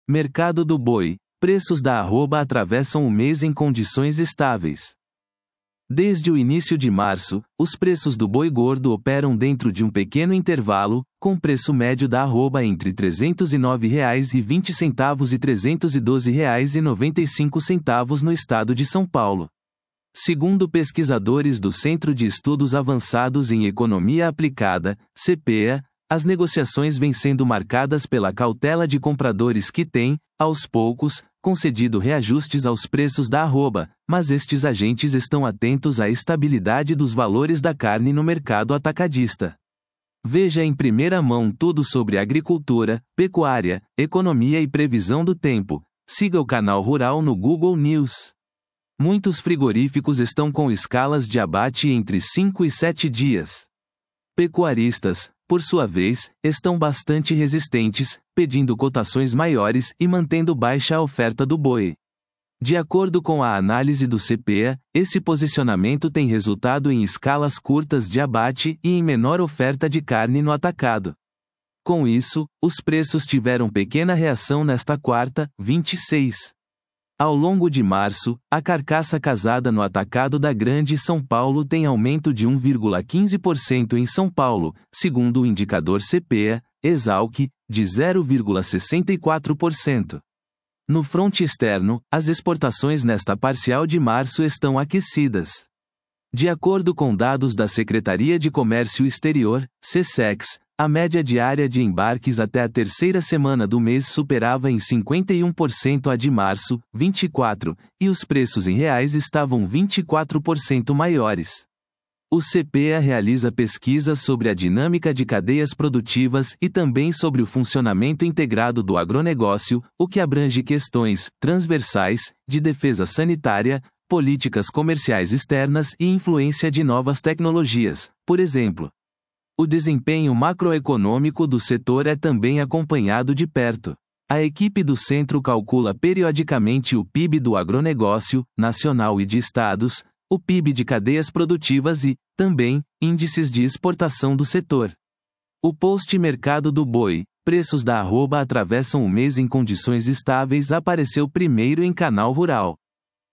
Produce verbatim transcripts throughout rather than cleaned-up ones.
Mercado do boi. Preços da arroba atravessam o mês em condições estáveis. Desde o início de março, os preços do boi gordo operam dentro de um pequeno intervalo, com preço médio da arroba entre trezentos e nove reais e vinte centavos e trezentos e doze reais e noventa e cinco centavos no estado de São Paulo. Segundo pesquisadores do Centro de Estudos Avançados em Economia Aplicada, C P E A, as negociações vêm sendo marcadas pela cautela de compradores que têm, aos poucos, concedido reajustes aos preços da arroba, mas estes agentes estão atentos à estabilidade dos valores da carne no mercado atacadista. Veja em primeira mão tudo sobre agricultura, pecuária, economia e previsão do tempo. Siga o canal Rural no Google News. Muitos frigoríficos estão com escalas de abate entre cinco e sete dias. Pecuaristas, por sua vez, estão bastante resistentes, pedindo cotações maiores e mantendo baixa a oferta do boi. De acordo com a análise do C P E A, esse posicionamento tem resultado em escalas curtas de abate e em menor oferta de carne no atacado. Com isso, os preços tiveram pequena reação nesta quarta, vinte e seis. Ao longo de março, a carcaça casada no atacado da Grande São Paulo tem aumento de um vírgula quinze por cento em São Paulo, segundo o indicador C P E A, Esalq, de zero vírgula sessenta e quatro por cento. No fronte externo, as exportações nesta parcial de março estão aquecidas. De acordo com dados da Secretaria de Comércio Exterior, SECEX, a média diária de embarques até a terceira semana do mês superava em cinquenta e um por cento a de março, vinte e quatro, e os preços em reais estavam vinte e quatro por cento maiores. O C P E A realiza pesquisas sobre a dinâmica de cadeias produtivas e também sobre o funcionamento integrado do agronegócio, o que abrange questões transversais de defesa sanitária, políticas comerciais externas e influência de novas tecnologias, por exemplo. O desempenho macroeconômico do setor é também acompanhado de perto. A equipe do centro calcula periodicamente o P I B do agronegócio, nacional e de estados, o P I B de cadeias produtivas e, também, índices de exportação do setor. O post Mercado do Boi, preços da arroba atravessam o mês em condições estáveis apareceu primeiro em Canal Rural.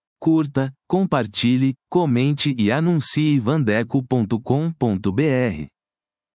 Curta, compartilhe, comente e anuncie vandeco ponto com ponto br.